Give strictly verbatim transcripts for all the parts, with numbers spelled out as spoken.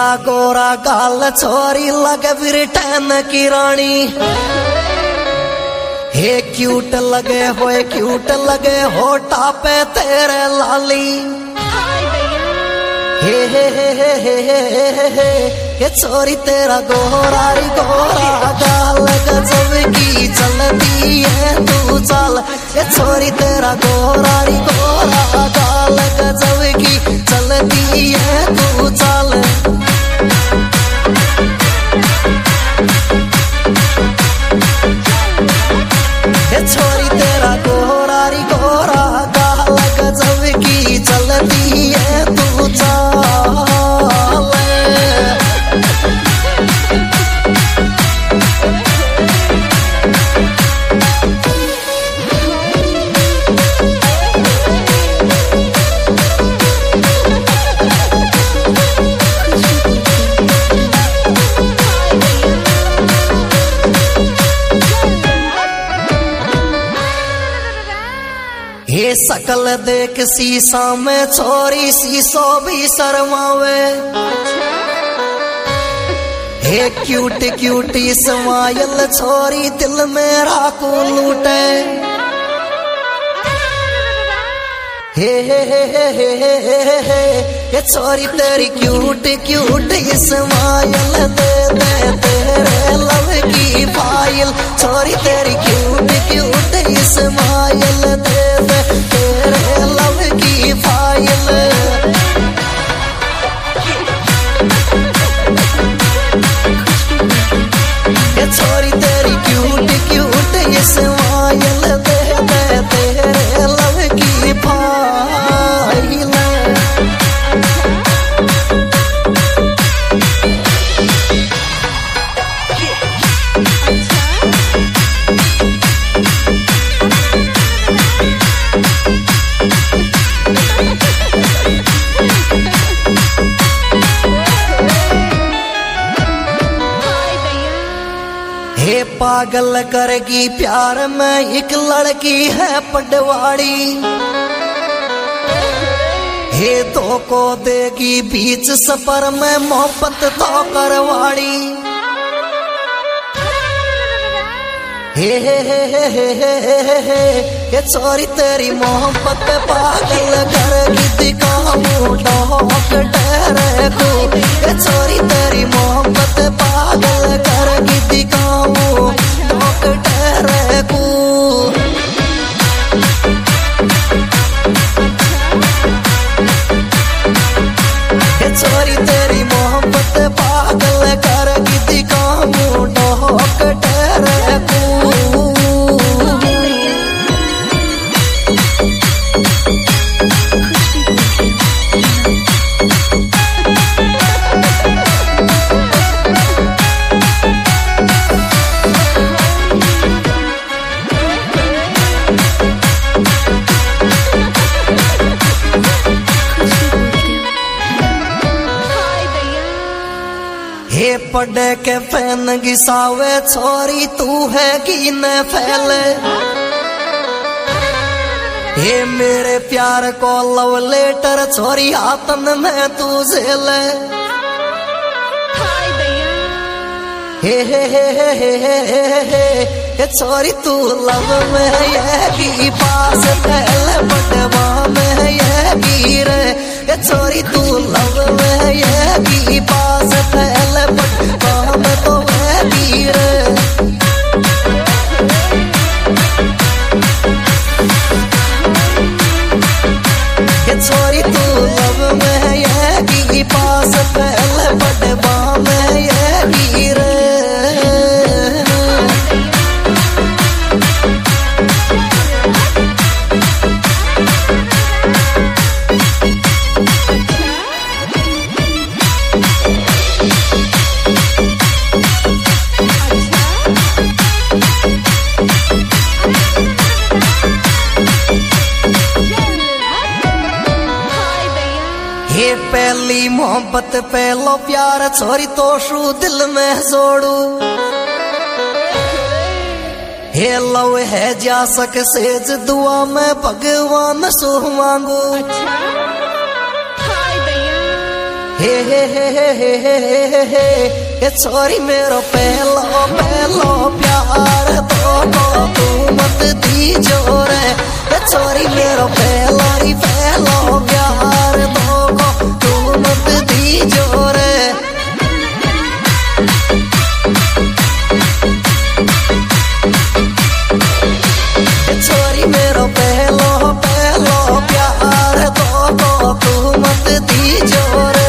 तेरा गोरा गाल छोरी लगे ब्रिटेन की रानी। हे क्यूट लगे होए क्यूट लगे होठा पे तेरे लाली। हे हे हे हे हे हे हे हे ये छोरी तेरा गोरा री गोरा गाल गजब की चलती है तू चाल। ये छोरी तेरा गोरा री गोरा गाल गजब की चलती है तू चाल। ये छोरी तेरा गोरा री गोरा गाल गजब की चलती है तू चाल। ये सकल देख शीशा में छोरी शीशो भी शर्मावे। हे क्यूट क्यूटी स्माइल छोरी दिल मेरा को लूटे। हे हे हे हे हे हे हे हे ये छोरी तेरी क्यूट क्यूट स्माइल दे दे तेरे लव की फाइल। छोरी तेरी क्यूट क्यूट स्माइल दे दे तेरे लव की फाइल। ये छोरी तेरी क्यूट क्यूट स्माइल दे दे तेरे लव की फाइल। हे पागल करेगी प्यार में एक लड़की है पटवाड़ी। हे तो को देगी बीच सफर में मोहब्बत तो करवाड़ी। हे हे हे हे हे हे हे हे ये छोरी तेरी मोहब्बत पे पागल करेगी दिखाऊं डॉक डरे को। ये छोरी तेरी मोहब्बत पागल करेगी दिखाऊं डॉक डरे को। ये छोरी तेरी मोहब्बत पागल करेगी दिखाऊं डॉक डरे को। हे पढ़े के फैन घिसावे छोरी तू है कि न फैले। हे मेरे प्यार को लव लेटर छोरी हाथन में तू झेले। हे हे हे हे हे हे हे हे हे छोरी तू लव में ये भी पास फैले बटवा में ये भी रे। ये छोरी तू लव में ये भी पास फैले बटवा में तो ये भी रे। ये छोरी तू लव में ये भी पास फैले बटवा में ये भी रे। ये पहली मोहब्बत पहलो प्यार छोरी तो शू दिल में जोड़ू। हे लव है जा सक सेज दुआ में भगवान सो मांगू। हे हे हे हे हे हे हे हे ये छोरी मेरो पहलो पहलो प्यार तो को तू मत दीजो रे ये छोरी मेरो पहलो ही पहलो प्यार तो को तू मत दीजो रे छोरी मेरो पहलो पहलो प्यार तो को तू मत दीजो रे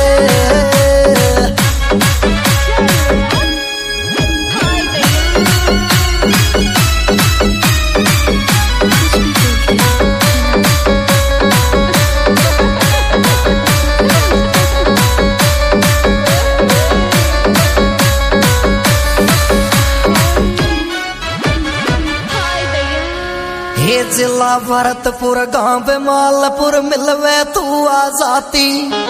जिला भरतपुर गांव मालपुर मिलवे तू आ जाती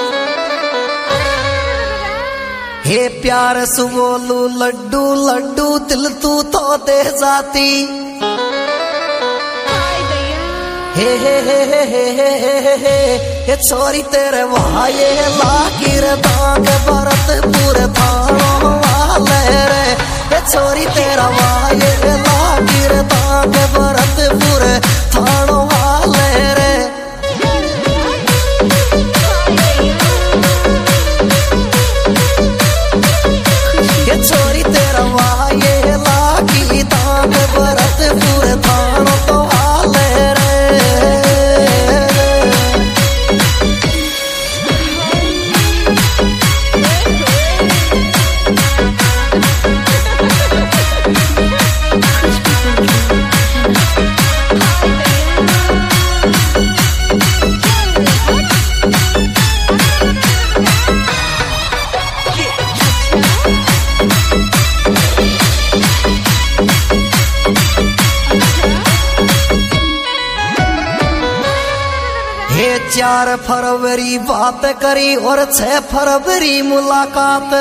हे प्यार सुबोलू लड्डू लड्डू दिल तू तो दे जाती हे हे हे हे हे हे हे हे हे छोरी तेरे वाये लागिर दाग भरतपुर थानो वाले रे हे छोरी तेरा वाये लागिर दाग भरतपुर थानो वाले रे ये छोरी तेरा वाये लागी दाग भरतपुर थानो तो वाले रे चार फरवरी बात करी और छह फरवरी मुलाकात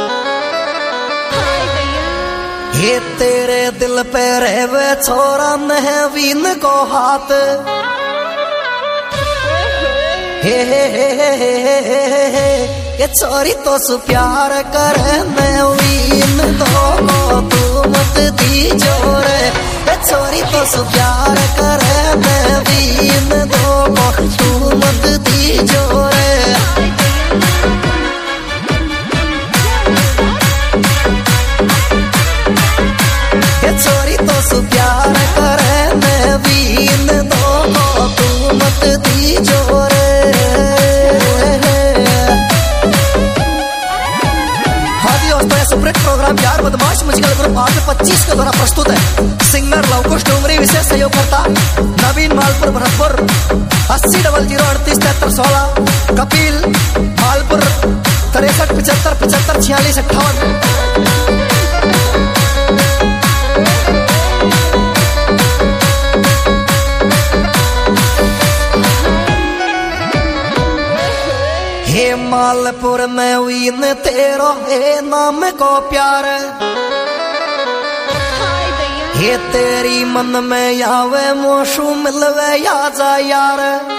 हे तेरे दिल पे रहवे छोरा महवीन को हाथ हे हे हे हे हे हे हे ये छोरी तो सु प्यार करे महवीन तो को तू मत दीजो रे ये छोरी तो सु प्यार करे महवीन तो को तू मत दीजो रे ये छोरी तो सु प्यार करे महवीन तो को तू मत दीजो रे प्रोग्राम यार बदमाश मुश्किल ग्रुप आठ पच्चीस के द्वारा प्रस्तुत है। सिंगर लवकुश डोंगरी विशेष सहयोगकर्ता नवीन मालपुर भरतपुर अस्सी डबल जीरो अड़तीस तिहत्तर सोलह कपिल मालपुर तिरसठ पिछहत्तर पिछहत्तर छियालीस अट्ठावन हे मालपुर में हुई न तेरो हे नाम को प्यार हे तेरी मन में आवे मोशू मिलवे या जा यार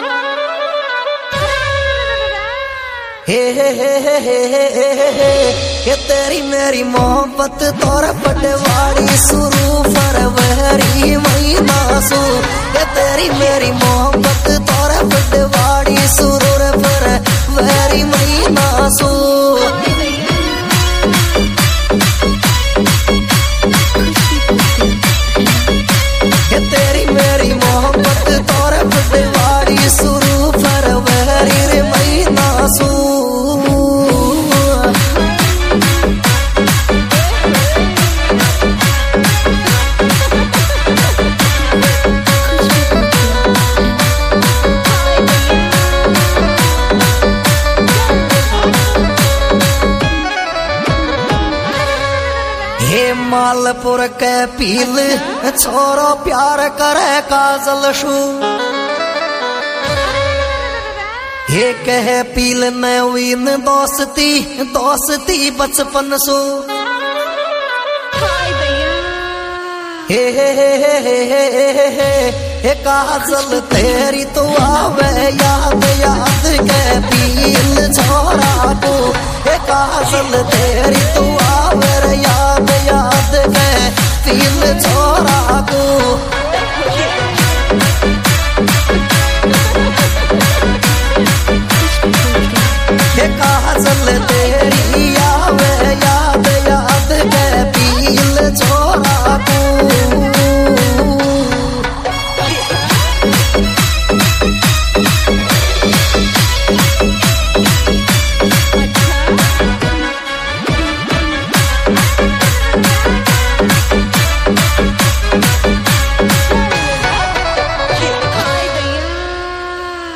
हे हे हे हे हे हे हे हे हे तेरी मेरी मोहब्बत तोर पटवाड़ी शुरू फरवरी महीना सु हे तेरी मेरी मोहब्बत तोर पटवाड़ी शुरू फरवरी महीना सु हे तेरी मेरी मोहब्बत तोर पटवाड़ी शुरू फरवरी महीना सु मालपुर के पील छोरो प्यार करे काजल शू हे कहे पील नवीन दोस्ती दोस्ती बचपन सु हे हे हे हे हे हे हे काजल तेरी तो आवे याद याद के पील छोरा को हे काजल तेरी तो आवे याद याद के पील छोरा को